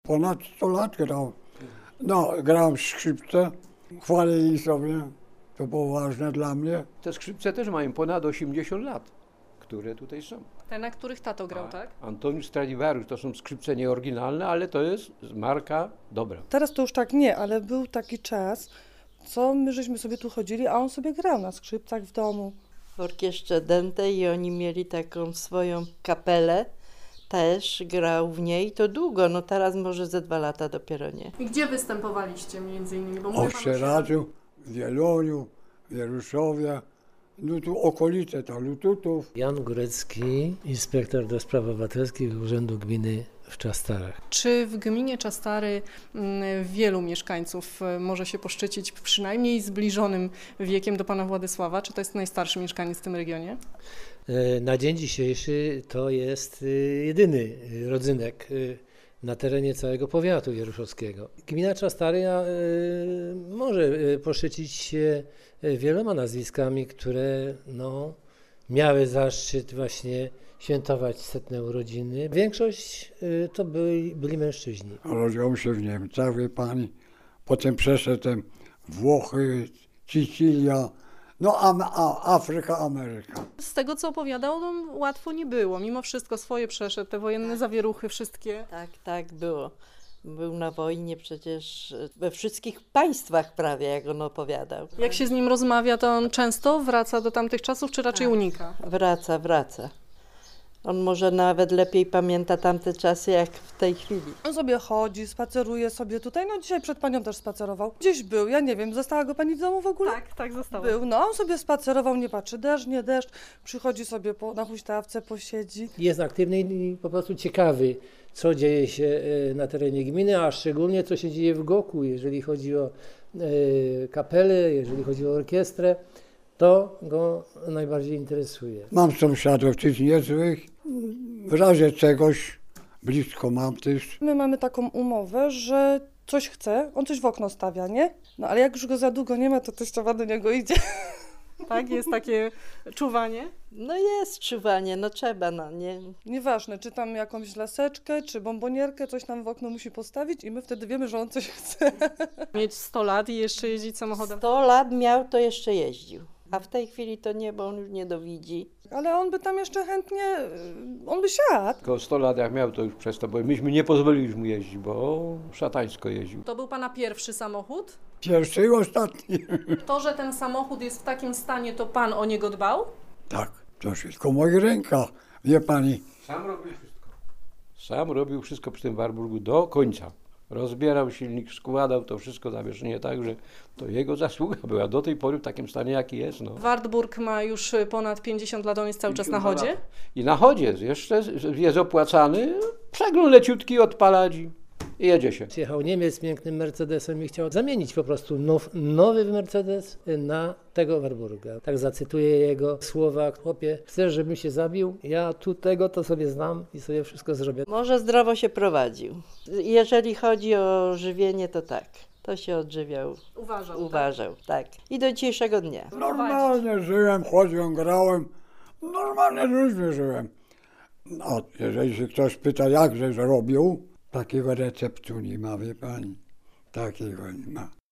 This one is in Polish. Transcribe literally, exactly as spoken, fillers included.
Ponad sto lat grał. No, grałem skrzypce, chwalili sobie, to było ważne dla mnie. Te skrzypce też mają ponad osiemdziesiąt lat, które tutaj są. Te, na których tato grał, A tak? Antonius Stradivarius to są skrzypce nieoryginalne, ale to jest marka dobra. Teraz to już tak nie, ale był taki czas, co my żeśmy sobie tu chodzili, a on sobie grał na skrzypcach w domu. W orkiestrze Dente i oni mieli taką swoją kapelę, też grał w niej, to długo, no teraz może ze dwa lata dopiero nie. I gdzie występowaliście między innymi? Bo W mówię panu, że- Ościeradziu, w Wieluniu, w Jeruszowie, no tu okolice, to Lututów. Jan Górecki, inspektor do spraw obywatelskich Urzędu Gminy w Czastarach. Czy w gminie Czastary mm, wielu mieszkańców y, może się poszczycić przynajmniej zbliżonym wiekiem do pana Władysława? Czy to jest najstarszy mieszkaniec w tym regionie? E, Na dzień dzisiejszy to jest e, jedyny e, rodzynek e, na terenie całego powiatu jeruszowskiego. Gmina Czastary e, może e, poszczycić się e, wieloma nazwiskami, które no, miały zaszczyt właśnie świętować setne urodziny. Większość e, to byli, byli mężczyźni. Rodził się w Niemczech, wie pani. Potem przeszedłem Włochy, Sycylia, no a, a Afryka, Ameryka. Z tego, co opowiadał, no, łatwo nie było. Mimo wszystko swoje przeszedł, te wojenne zawieruchy wszystkie. Tak, tak było. Był na wojnie przecież we wszystkich państwach prawie, jak on opowiadał. Jak się z nim rozmawia, to on często wraca do tamtych czasów, czy raczej unika? Wraca, wraca. On może nawet lepiej pamięta tamte czasy, jak w tej chwili. On sobie chodzi, spaceruje sobie tutaj, no dzisiaj przed panią też spacerował. Gdzieś był, ja nie wiem, została go pani w domu w ogóle? Tak, tak zostało. Był, no on sobie spacerował, nie patrzy, deszcz, nie deszcz, przychodzi sobie po, na huśtawce, posiedzi. Jest aktywny i po prostu ciekawy, co dzieje się e, na terenie gminy, a szczególnie co się dzieje w Goku, jeżeli chodzi o e, kapelę, jeżeli chodzi o orkiestrę, to go najbardziej interesuje. Mam sąsiadów tych niezłych, w razie czegoś blisko mam też. My mamy taką umowę, że coś chce, on coś w okno stawia, nie? No ale jak już go za długo nie ma, to teściowa do niego idzie. Tak, jest takie czuwanie. No jest czuwanie, no trzeba, no nie. Nieważne, czy tam jakąś laseczkę, czy bombonierkę, coś tam w okno musi postawić i my wtedy wiemy, że on coś chce. Mieć sto lat i jeszcze jeździć samochodem. sto lat miał, to jeszcze jeździł. A w tej chwili to nie, bo on już nie dowidzi. Ale on by tam jeszcze chętnie, y, on by siadł. Tylko sto lat jak miał, to już przestał, bo myśmy nie pozwolili mu jeździć, bo szatańsko jeździł. To był pana pierwszy samochód? Pierwszy i ostatni. To, że ten samochód jest w takim stanie, to pan o niego dbał? Tak, to wszystko w moich rękach, wie pani. Sam robił wszystko. Sam robił wszystko przy tym Warburgu do końca. Rozbierał silnik, składał to wszystko zawieszenie tak, że to jego zasługa była do tej pory w takim stanie, jaki jest. No. Wartburg ma już ponad pięćdziesiąt lat, on jest cały czas na chodzie? I na chodzie jest, jeszcze jest opłacany, przegląd leciutki odpalać i i jedzie się. Przyjechał Niemiec z pięknym Mercedesem i chciał zamienić po prostu now, nowy Mercedes na tego Warburga. Tak zacytuję jego słowa: chłopie, chcesz, żebym się zabił? Ja tu tego to sobie znam i sobie wszystko zrobię. Może zdrowo się prowadził. Jeżeli chodzi o żywienie, to tak. To się odżywiał, Uważał. uważał, tak. I do dzisiejszego dnia. Normalnie żyłem, chodziłem, grałem, normalnie ludźmi żyłem. No, jeżeli się ktoś pyta, jakże zrobił, takiego receptu nie ma, wie pani, takiego nie ma.